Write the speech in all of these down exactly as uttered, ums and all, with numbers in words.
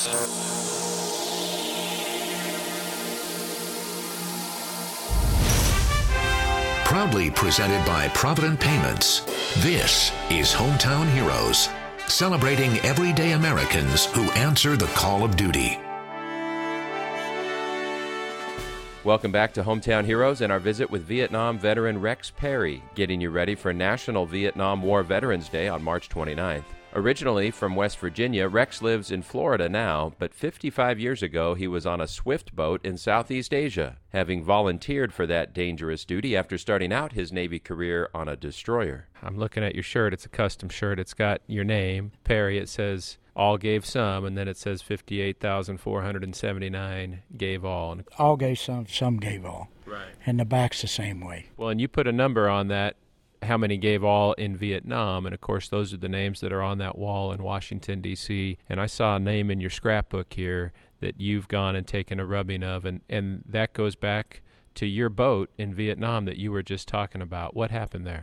Proudly presented by Provident Payments, this is Hometown Heroes, celebrating everyday Americans who answer the call of duty. Welcome back to Hometown Heroes and our visit with Vietnam veteran Rex Perry, getting you ready for National Vietnam War Veterans Day on March twenty-ninth. Originally from West Virginia, Rex lives in Florida now, but fifty-five years ago he was on a swift boat in Southeast Asia, having volunteered for that dangerous duty after starting out his Navy career on a destroyer. I'm looking at your shirt. It's a custom shirt. It's got your name, Perry. It says all gave some, and then it says fifty-eight thousand four hundred seventy-nine gave all. All gave some, some gave all. Right. And the back's the same way. Well, and you put a number on that, how many gave all in Vietnam, and of course those are the names that are on that wall in Washington, D C, and I saw a name in your scrapbook here that you've gone and taken a rubbing of, and, and that goes back to your boat in Vietnam that you were just talking about. What happened there?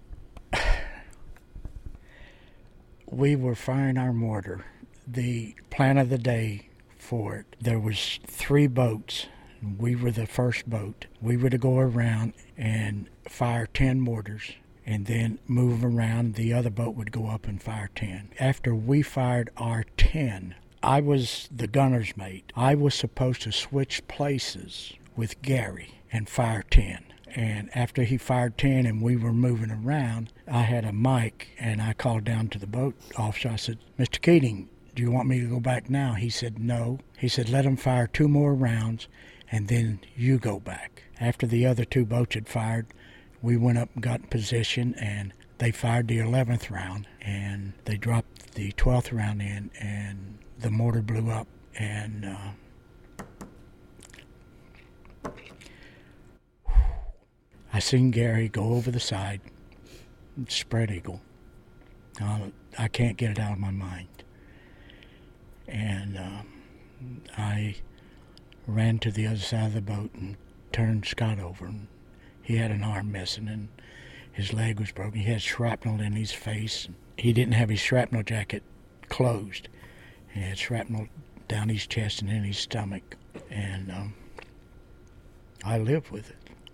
We were firing our mortar. The plan of the day for it, there was three boats. We were the first boat. We were to go around and fire ten mortars and then move around. The other boat would go up and fire ten. After we fired our ten, I was the gunner's mate. I was supposed to switch places with Gary and fire ten. And after he fired ten and we were moving around, I had a mic and I called down to the boat officer. I said, Mister Keating, do you want me to go back now? He said, no. He said, let him fire two more rounds and then you go back. After the other two boats had fired, we went up and got in position, and they fired the eleventh round, and they dropped the twelfth round in, and the mortar blew up, and uh, I seen Gary go over the side, spread eagle. Uh, I can't get it out of my mind. And uh, I ran to the other side of the boat and turned Scott over, and he had an arm missing and his leg was broken. He had shrapnel in his face. He didn't have his shrapnel jacket closed. He had shrapnel down his chest and in his stomach, and um, I lived with it.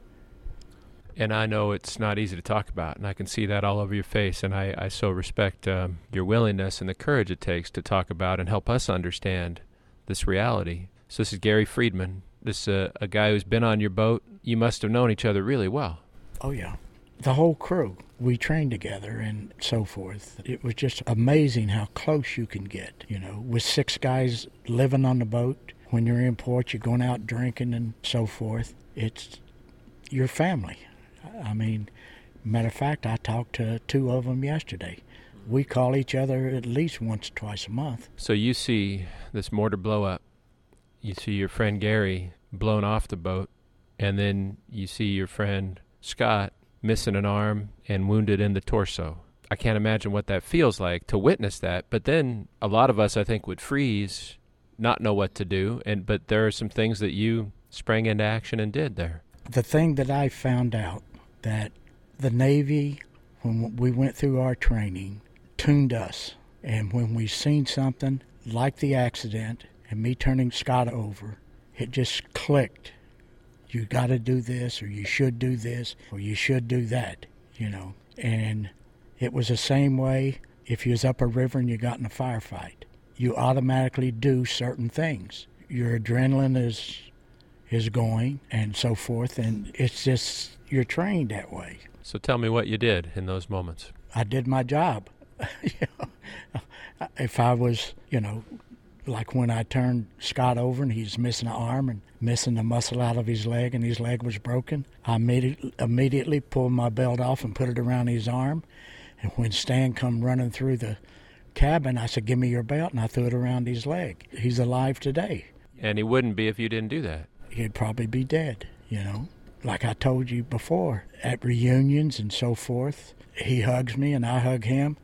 And I know it's not easy to talk about, and I can see that all over your face, and I, I so respect um, your willingness and the courage it takes to talk about and help us understand this reality. So this is Gary Friedman. This is uh, a guy who's been on your boat. You must have known each other really well. Oh, yeah. The whole crew. We trained together and so forth. It was just amazing how close you can get, you know, with six guys living on the boat. When you're in port, you're going out drinking and so forth. It's your family. I mean, matter of fact, I talked to two of them yesterday. We call each other at least once, twice a month. So you see this mortar blow up. You see your friend Gary blown off the boat, and then you see your friend Scott missing an arm and wounded in the torso. I can't imagine what that feels like to witness that, but then a lot of us, I think, would freeze, not know what to do, and but there are some things that you sprang into action and did there. The thing that I found out, that the Navy, when we went through our training, tuned us, and when we seen something like the accident and me turning Scott over, it just clicked. You got to do this, or you should do this, or you should do that, you know. And it was the same way if you was up a river and you got in a firefight. You automatically do certain things. Your adrenaline is is going and so forth, and it's just, you're trained that way. So tell me what you did in those moments. I did my job. You know, if I was, you know, like when I turned Scott over and he's missing an arm and missing the muscle out of his leg and his leg was broken, I immediately, immediately pulled my belt off and put it around his arm. And when Stan come running through the cabin, I said, give me your belt, and I threw it around his leg. He's alive today. And he wouldn't be if you didn't do that. He'd probably be dead, you know. Like I told you before, at reunions and so forth, he hugs me and I hug him.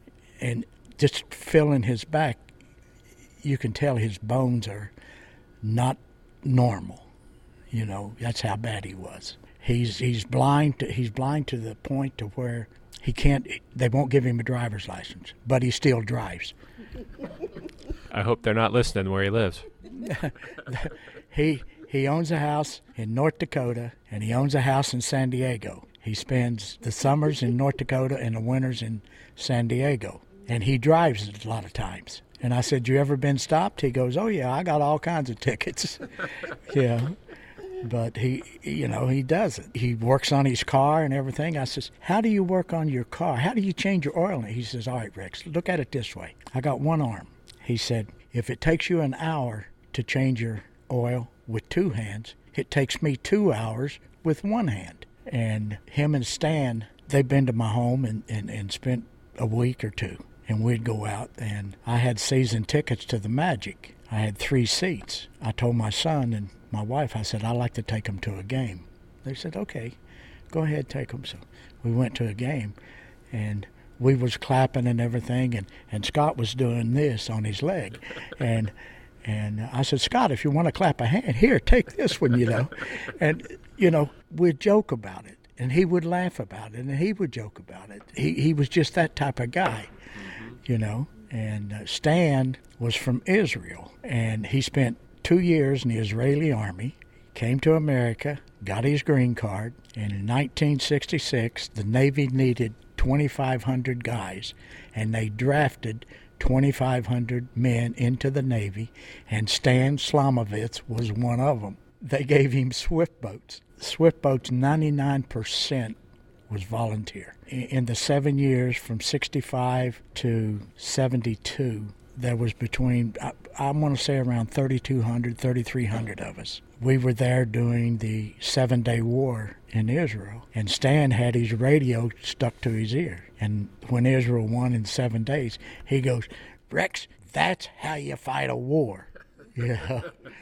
And just feeling his back, you can tell his bones are not normal. You know, that's how bad he was. He's he's blind to, he's blind to the point to where he can't, they won't give him a driver's license, but he still drives. I hope they're not listening where he lives. he he owns a house in North Dakota, and he owns a house in San Diego. He spends the summers in North Dakota and the winters in San Diego. And he drives it a lot of times. And I said, you ever been stopped? He goes, oh, yeah, I got all kinds of tickets. Yeah. But he, you know, he does it. He works on his car and everything. I says, how do you work on your car? How do you change your oil? And he says, all right, Rex, look at it this way. I got one arm. He said, if it takes you an hour to change your oil with two hands, it takes me two hours with one hand. And him and Stan, they've been to my home and, and, and spent a week or two. And we'd go out, and I had season tickets to the Magic. I had three seats. I told my son and my wife, I said, I'd like to take them to a game. They said, okay, go ahead, take them. So we went to a game, and we was clapping and everything, and, and Scott was doing this on his leg. And and I said, Scott, if you want to clap a hand, here, take this one, you know. And, you know, we'd joke about it, and he would laugh about it, and he would joke about it. He, he was just that type of guy. You know, and uh, Stan was from Israel, and he spent two years in the Israeli army, came to America, got his green card, and in nineteen sixty-six, the Navy needed twenty-five hundred guys, and they drafted twenty-five hundred men into the Navy, and Stan Slomovitz was one of them. They gave him swift boats. Swift boats, ninety-nine percent was volunteer. In the seven years from sixty-five to seventy-two, there was between, I, I want to say around thirty-two hundred, thirty-three hundred of us. We were there during the seven-day war in Israel, and Stan had his radio stuck to his ear. And when Israel won in seven days, he goes, Rex, that's how you fight a war. Yeah.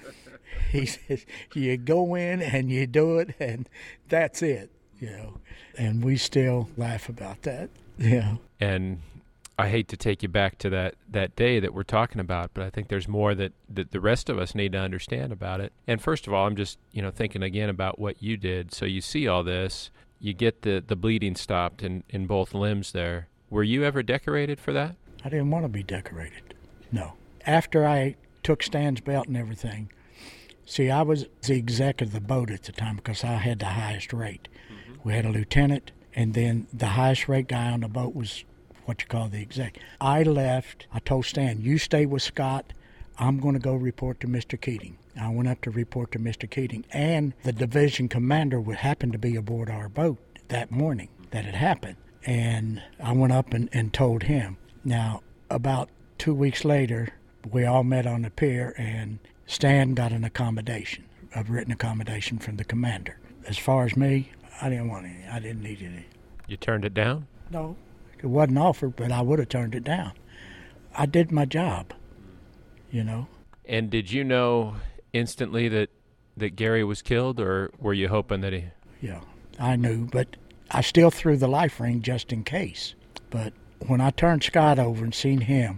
He says, you go in and you do it, and that's it. You know, and we still laugh about that. Yeah. And I hate to take you back to that, that day that we're talking about, but I think there's more that, that the rest of us need to understand about it. And first of all, I'm just, you know, thinking again about what you did. So you see all this, you get the, the bleeding stopped in, in both limbs there. Were you ever decorated for that? I didn't want to be decorated. No. After I took Stan's belt and everything, see, I was the exec of the boat at the time because I had the highest rate. We had a lieutenant, and then the highest rate guy on the boat was what you call the exec. I left. I told Stan, you stay with Scott. I'm going to go report to Mister Keating. I went up to report to Mister Keating, and the division commander would happen to be aboard our boat that morning that it happened. And I went up and, and told him. Now, about two weeks later, we all met on the pier, and Stan got an accommodation, a written accommodation from the commander. As far as me, I didn't want any. I didn't need any. You turned it down? No, it wasn't offered, but I would have turned it down. I did my job, you know. And did you know instantly that, that Gary was killed, or were you hoping that he... Yeah, I knew, but I still threw the life ring just in case. But when I turned Scott over and seen him,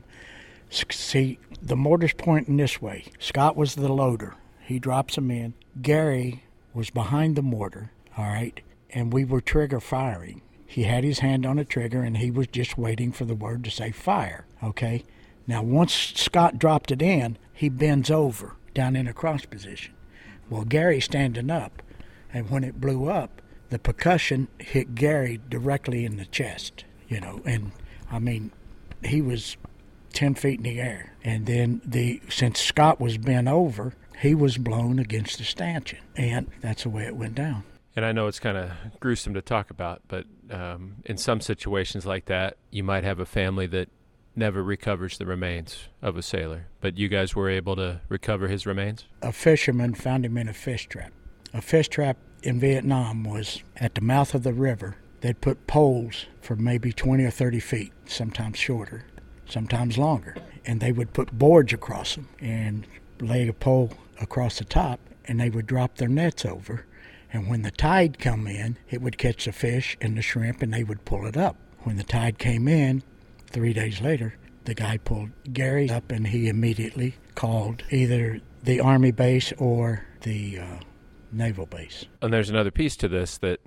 see, the mortar's pointing this way. Scott was the loader. He drops him in. Gary was behind the mortar, all right, and we were trigger firing. He had his hand on the trigger, and he was just waiting for the word to say fire, okay? Now, once Scott dropped it in, he bends over down in a cross position. Well, Gary's standing up, and when it blew up, the percussion hit Gary directly in the chest, you know, and, I mean, he was ten feet in the air. And then the since Scott was bent over, he was blown against the stanchion, and that's the way it went down. And I know it's kind of gruesome to talk about, but um, in some situations like that, you might have a family that never recovers the remains of a sailor. But you guys were able to recover his remains? A fisherman found him in a fish trap. A fish trap in Vietnam was at the mouth of the river. They'd put poles for maybe twenty or thirty feet, sometimes shorter, sometimes longer. And they would put boards across them and lay a pole across the top, and they would drop their nets over. And when the tide come in, it would catch the fish and the shrimp, and they would pull it up. When the tide came in, three days later, the guy pulled Gary up, and he immediately called either the Army base or the uh, naval base. And there's another piece to this that,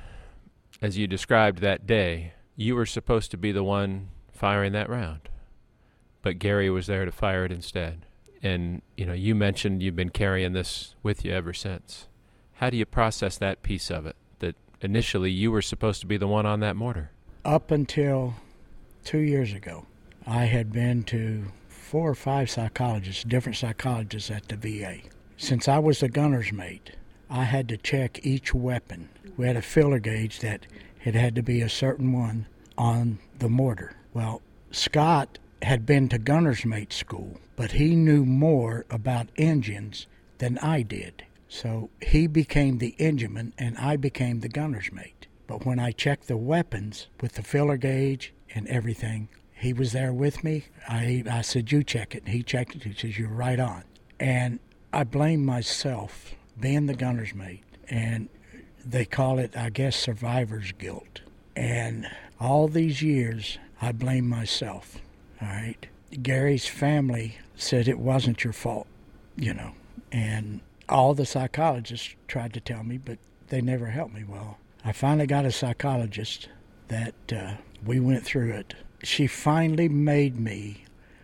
as you described that day, you were supposed to be the one firing that round. but Gary was there to fire it instead. And, you know, you mentioned you've been carrying this with you ever since. How do you process that piece of it, that initially you were supposed to be the one on that mortar? Up until two years ago, I had been to four or five psychologists, different psychologists at the V A. Since I was the gunner's mate, I had to check each weapon. We had a filler gauge that it had to be a certain one on the mortar. Well, Scott had been to gunner's mate school, but he knew more about engines than I did. So he became the engineman and I became the gunner's mate. But when I checked the weapons with the filler gauge and everything, he was there with me. I, I said, you check it. And he checked it. He says, you're right on. And I blame myself, being the gunner's mate. And they call it, I guess, survivor's guilt. And all these years, I blame myself. All right. Gary's family said it wasn't your fault, you know. And all the psychologists tried to tell me, but they never helped me. Well, I finally got a psychologist that uh, we went through it. She finally made me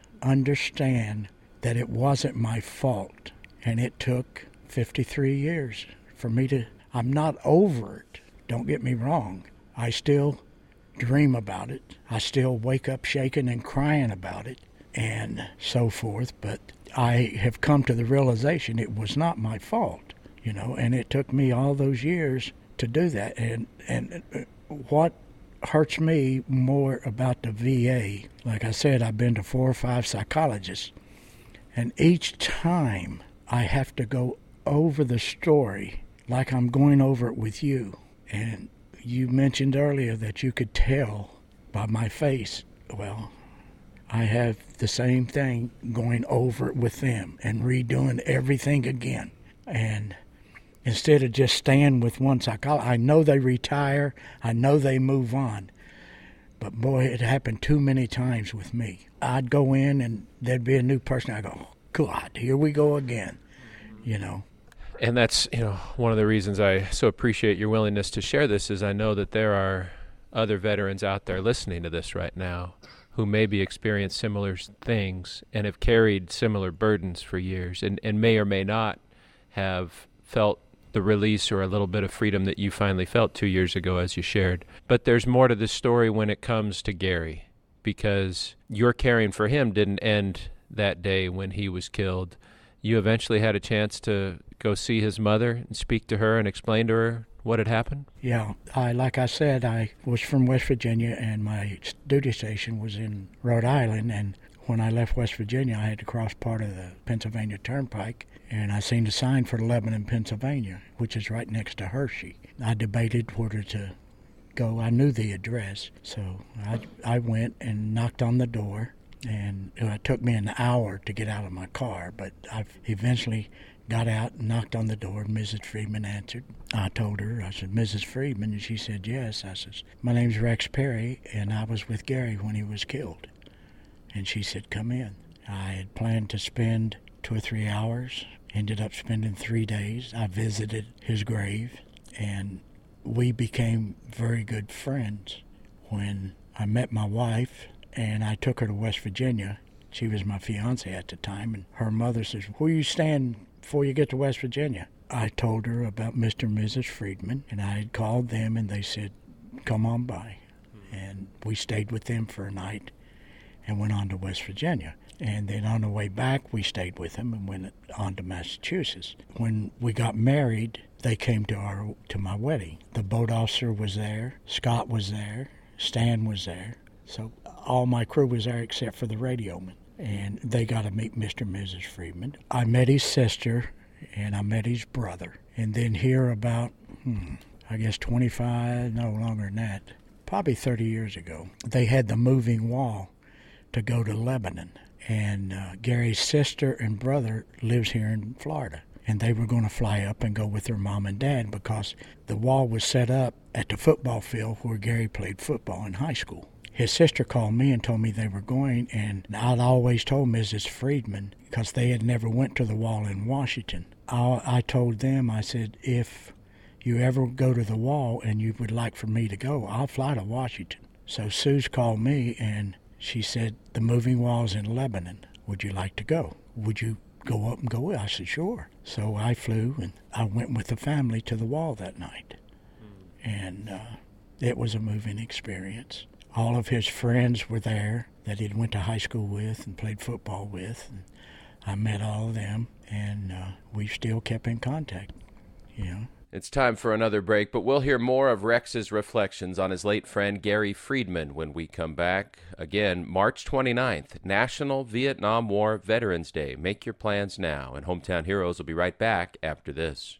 understand that it wasn't my fault. And it took fifty-three years for me to, I'm not over it. Don't get me wrong. I still dream about it. I still wake up shaking and crying about it and so forth. But I have come to the realization it was not my fault, you know, and it took me all those years to do that. And, and what hurts me more about the V A, like I said, I've been to four or five psychologists, and each time I have to go over the story like I'm going over it with you. And you mentioned earlier that you could tell by my face. Well, I have the same thing going over it with them and redoing everything again. And instead of just staying with one psychologist, I know they retire, I know they move on. But boy, it happened too many times with me. I'd go in and there'd be a new person. I'd go, God, here we go again, you know. And that's, you know, one of the reasons I so appreciate your willingness to share this is I know that there are other veterans out there listening to this right now who maybe experienced similar things and have carried similar burdens for years and, and may or may not have felt the release or a little bit of freedom that you finally felt two years ago as you shared. But there's more to the story when it comes to Gary, because your caring for him didn't end that day when he was killed. You eventually had a chance to go see his mother and speak to her and explain to her what had happened? Yeah, I like I said, I was from West Virginia and my duty station was in Rhode Island, and when I left West Virginia I had to cross part of the Pennsylvania Turnpike, and I seen a sign for Lebanon, Pennsylvania, which is right next to Hershey. I debated whether to go. I knew the address, so I, I went and knocked on the door. And it took me an hour to get out of my car, but I eventually got out and knocked on the door. Missus Friedman answered. I told her, I said, Missus Friedman, and she said, yes. I said, my name's Rex Perry, and I was with Gary when he was killed. And she said, come in. I had planned to spend two or three hours, ended up spending three days. I visited his grave, and we became very good friends. When I met my wife, and I took her to West Virginia. She was my fiance at the time, and her mother says, where you stand before you get to West Virginia? I told her about Mister and Missus Friedman, and I had called them, and they said, come on by. And we stayed with them for a night and went on to West Virginia. And then on the way back, we stayed with them and went on to Massachusetts. When we got married, they came to our to my wedding. The boat officer was there, Scott was there, Stan was there. So all my crew was there except for the radio man. And they got to meet Mister and Missus Friedman. I met his sister, and I met his brother. And then here about, hmm, I guess twenty-five, no longer than that, probably thirty years ago, they had the moving wall to go to Lebanon. And uh, Gary's sister and brother lives here in Florida. And they were going to fly up and go with their mom and dad because the wall was set up at the football field where Gary played football in high school. His sister called me and told me they were going, and I'd always told Missus Friedman, because they had never went to the wall in Washington. I, I told them, I said, if you ever go to the wall and you would like for me to go, I'll fly to Washington. So Sue's called me, and She said, the moving wall's in Lebanon. Would you like to go? Would you go up and go? I said, sure. So I flew, and I went with the family to the wall that night. And uh, it was a moving experience. All of his friends were there that he'd went to high school with and played football with. And I met all of them, and uh, we still kept in contact, you know. It's time for another break, but we'll hear more of Rex's reflections on his late friend Gary Friedman when we come back. Again, March twenty-ninth, National Vietnam War Veterans Day. Make your plans now, and Hometown Heroes will be right back after this.